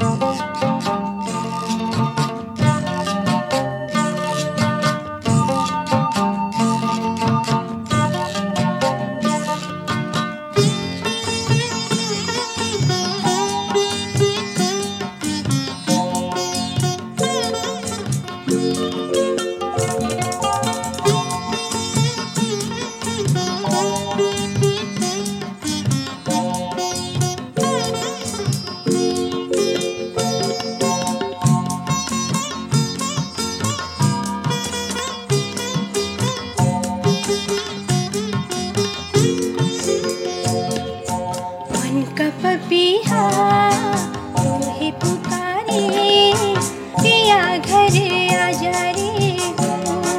पपीहा तू ही पुकारे, पिया घर आ जा रे हो।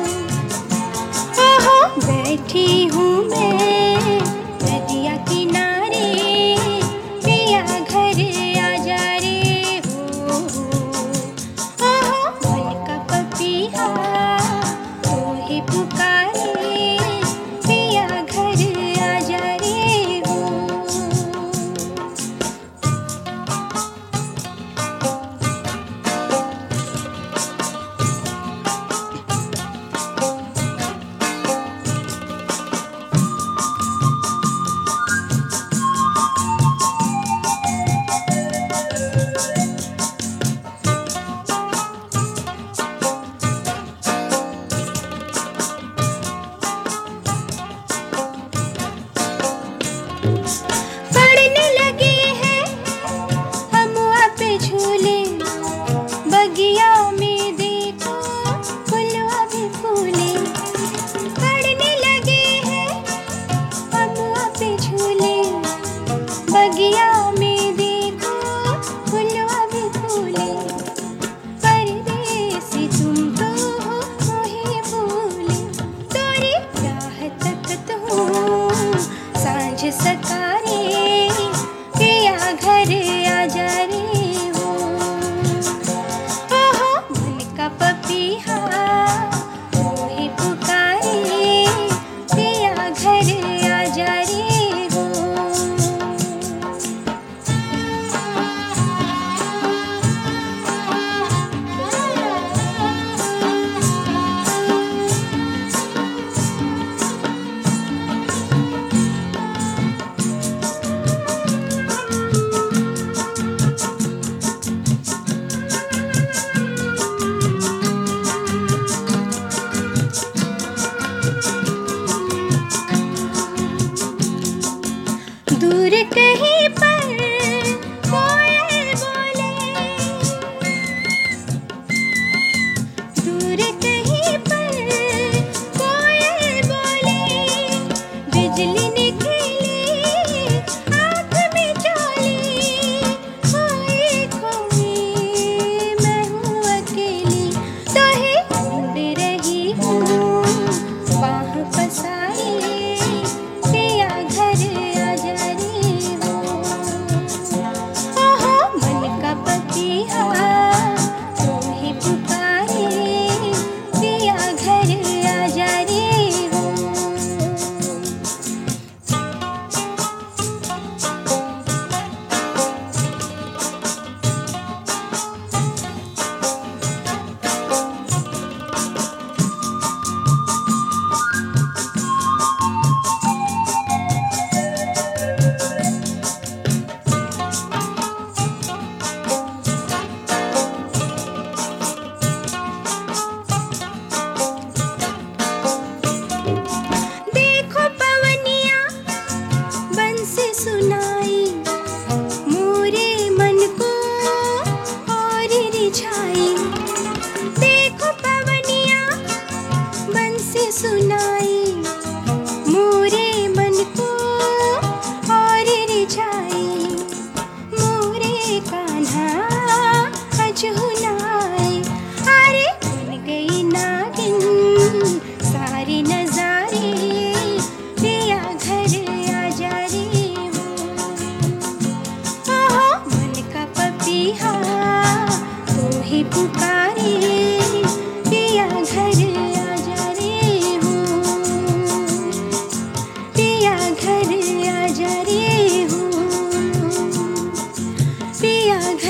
ओहो बैठी हूँ मैं नदिया किनारे, पिया घर आ जा रे हो। ओहो मन का पपीहा तू ही पुकारे, पिया घर आ जा रे हो। पड़ने लगे हैं अमुआ पे झूले, बगिया में देखो फुलवा भी फूले। पड़ने लगे हैं अमुआ पे झूले, बगिया में देखो फुलवा भी फूले। परदेसी तुम तो हो मोहे भूले, तोरी राह तकत हूँ सांझ सकारे, पिया घर आ जा रे हो। ओहो मन का पपीहा तू ही पुकारे, पिया घर आ जा रे हो। दूर कहीं पर कोयल बोले, दूर कहीं पर कोयल बोले। बिजली निकली आँख में चोली, खोई खोई मैं हूँ अकेली, तो ही ढूंढ रही हूँ बाह पसारे, पिया घर आ जा रे हो। ओहो मन का पपीहा तू ही पुकारे, पिया घर आ जा रे हो। देखो पवनिया बंसी सुनाई, मोरे मन को और रिझाई। देखो पवनिया बंसी सुनाई, मोरे मन को और रिझाई। मोरे कान्हा अजहुनाई, अरे बन गई नागिन सारी नजारे, पिया घर आ जा रे हो। ओहो मन का पपीहा तू ही पुकारे, पिया घर आ जा रे हो। पिया घर आ जा रे हो, पिया घर